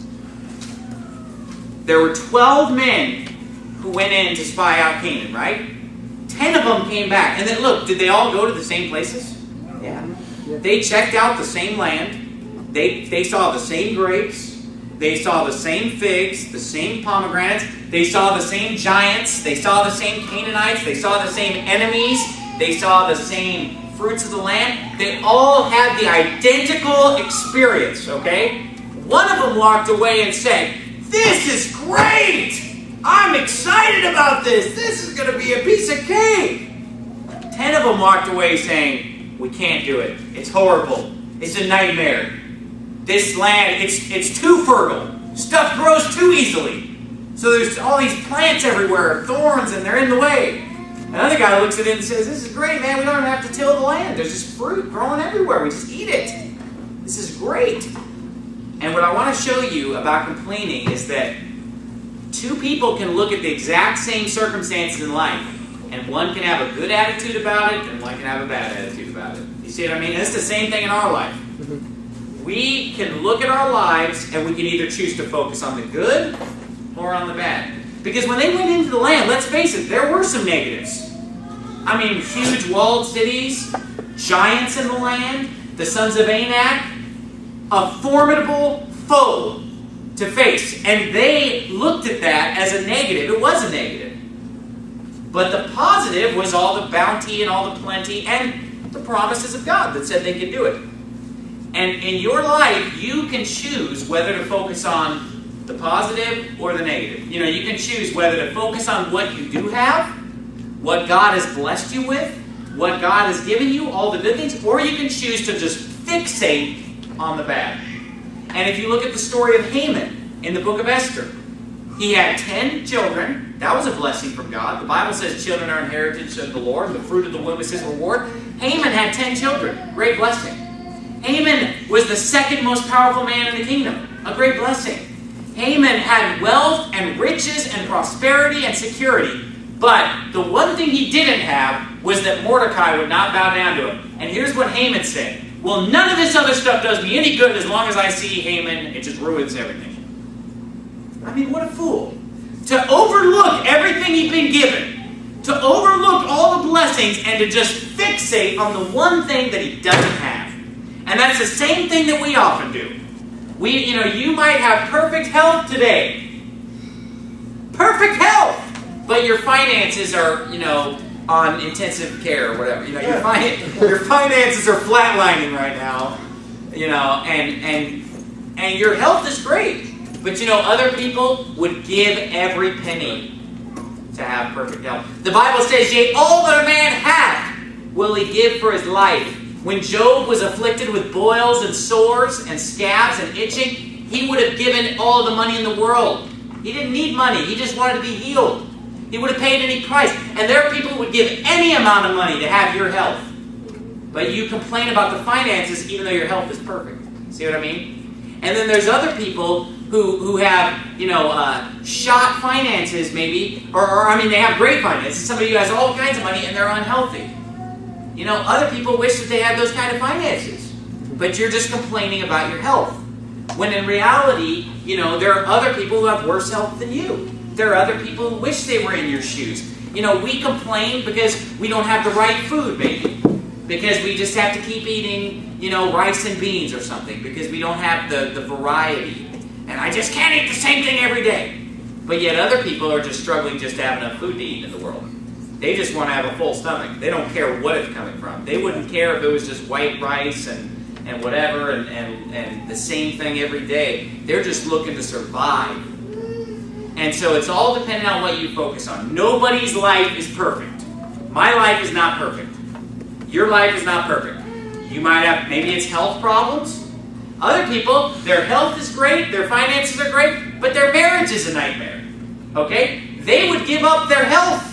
There were 12 men who went in to spy out Canaan, right? 10 of them came back. And then look, did they all go to the same places? Yeah. They checked out the same land. They saw the same grapes. They saw the same figs, the same pomegranates. They saw the same giants. They saw the same Canaanites. They saw the same enemies. They saw the same fruits of the land. They all had the identical experience, okay? One of them walked away and said, "This is great! I'm excited about this! This is going to be a piece of cake!" 10 of them walked away saying, "We can't do it. It's horrible. It's a nightmare. This land, it's too fertile. Stuff grows too easily. So there's all these plants everywhere, thorns, and they're in the way." Another guy looks at it and says, "This is great, man. We don't even have to till the land. There's just fruit growing everywhere. We just eat it. This is great." And what I want to show you about complaining is that two people can look at the exact same circumstances in life, and one can have a good attitude about it, and one can have a bad attitude about it. You see what I mean? And it's the same thing in our life. We can look at our lives, and we can either choose to focus on the good or on the bad. Because when they went into the land, let's face it, there were some negatives. I mean, huge walled cities, giants in the land, the sons of Anak, a formidable foe to face. And they looked at that as a negative. It was a negative. But the positive was all the bounty and all the plenty and the promises of God that said they could do it. And in your life, you can choose whether to focus on the positive or the negative. You know, you can choose whether to focus on what you do have, what God has blessed you with, what God has given you, all the good things, or you can choose to just fixate on the bad. And if you look at the story of Haman in the book of Esther, he had 10 children. That was a blessing from God. The Bible says children are an heritage of the Lord, and the fruit of the womb is his reward. Haman had 10 children. Great blessing. Haman was the second most powerful man in the kingdom. A great blessing. Haman had wealth and riches and prosperity and security. But the one thing he didn't have was that Mordecai would not bow down to him. And here's what Haman said. "Well, none of this other stuff does me any good as long as I see Haman. It just ruins everything." I mean, what a fool. To overlook everything he'd been given. To overlook all the blessings and to just fixate on the one thing that he doesn't have. And that's the same thing that we often do. You might have perfect health today. Perfect health! But your finances are, on intensive care or whatever. Your finances are flatlining right now. And your health is great. But other people would give every penny to have perfect health. The Bible says, "Yea, all that a man hath will he give for his life." When Job was afflicted with boils and sores and scabs and itching, he would have given all the money in the world. He didn't need money. He just wanted to be healed. He would have paid any price. And there are people who would give any amount of money to have your health. But you complain about the finances even though your health is perfect. See what I mean? And then there's other people who have, shot finances maybe. Or they have great finances. Somebody who has all kinds of money and they're unhealthy. Other people wish that they had those kind of finances. But you're just complaining about your health. When in reality, there are other people who have worse health than you. There are other people who wish they were in your shoes. We complain because we don't have the right food, maybe. Because we just have to keep eating, rice and beans or something. Because we don't have the variety. And I just can't eat the same thing every day. But yet other people are just struggling just to have enough food to eat in the world. They just want to have a full stomach. They don't care what it's coming from. They wouldn't care if it was just white rice and whatever and the same thing every day. They're just looking to survive. And so it's all dependent on what you focus on. Nobody's life is perfect. My life is not perfect. Your life is not perfect. You might have, maybe it's health problems. Other people, their health is great, their finances are great, but their marriage is a nightmare. Okay? They would give up their health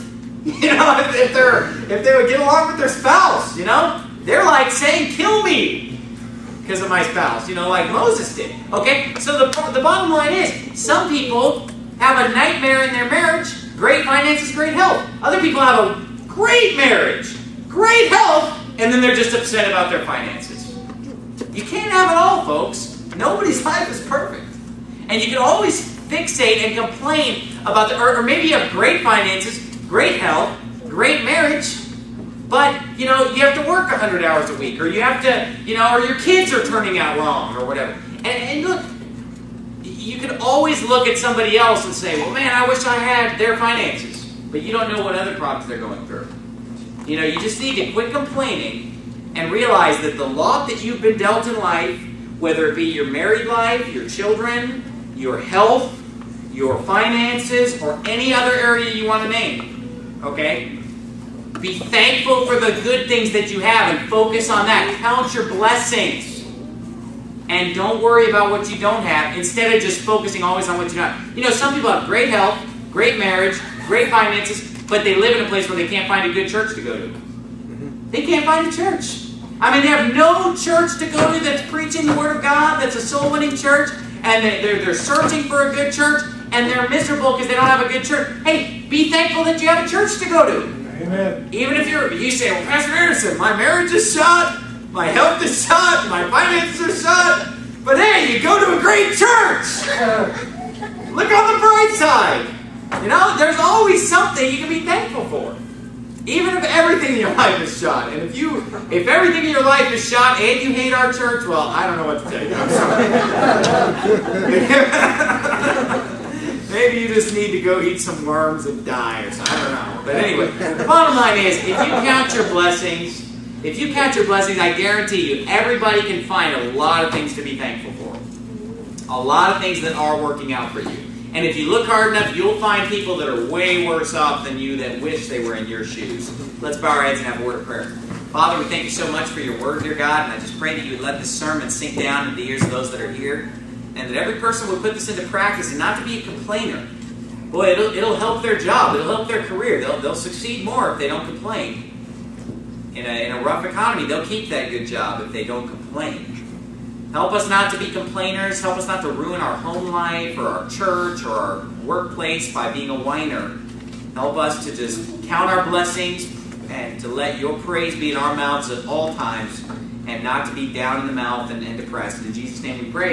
You know, if they would get along with their spouse, you know, they're like saying, "Kill me," because of my spouse, you know, like Moses did. Okay, so the bottom line is, some people have a nightmare in their marriage, great finances, great health. Other people have a great marriage, great health, and then they're just upset about their finances. You can't have it all, folks. Nobody's life is perfect. And you can always fixate and complain about or maybe you have great finances, great health, great marriage, but, you know, you have to work 100 hours a week, or you have to, you know, or your kids are turning out wrong, or whatever. And look, you can always look at somebody else and say, well, man, I wish I had their finances. But you don't know what other problems they're going through. You know, you just need to quit complaining and realize that the lot that you've been dealt in life, whether it be your married life, your children, your health, your finances, or any other area you want to name, okay? Be thankful for the good things that you have and focus on that. Count your blessings. And don't worry about what you don't have, instead of just focusing always on what you don't have. You know, some people have great health, great marriage, great finances, but they live in a place where they can't find a good church to go to. They can't find a church. I mean, they have no church to go to that's preaching the Word of God, that's a soul-winning church, and they're searching for a good church, and they're miserable because they don't have a good church. Hey, be thankful that you have a church to go to. Amen. Even if you say, well, Pastor Anderson, my marriage is shot, my health is shot, my finances are shot, but hey, you go to a great church. Look on the bright side. You know, there's always something you can be thankful for. Even if everything in your life is shot. And if everything in your life is shot and you hate our church, well, I don't know what to tell you. I'm sorry. Maybe you just need to go eat some worms and die or something. I don't know. But anyway, the bottom line is, if you count your blessings, I guarantee you, everybody can find a lot of things to be thankful for. A lot of things that are working out for you. And if you look hard enough, you'll find people that are way worse off than you that wish they were in your shoes. Let's bow our heads and have a word of prayer. Father, we thank you so much for your word, dear God, and I just pray that you would let this sermon sink down into the ears of those that are here, and that every person would put this into practice and not to be a complainer. Boy, it'll help their job. It'll help their career. They'll succeed more if they don't complain. In a rough economy, they'll keep that good job if they don't complain. Help us not to be complainers. Help us not to ruin our home life or our church or our workplace by being a whiner. Help us to just count our blessings and to let your praise be in our mouths at all times and not to be down in the mouth and depressed. In Jesus' name we pray.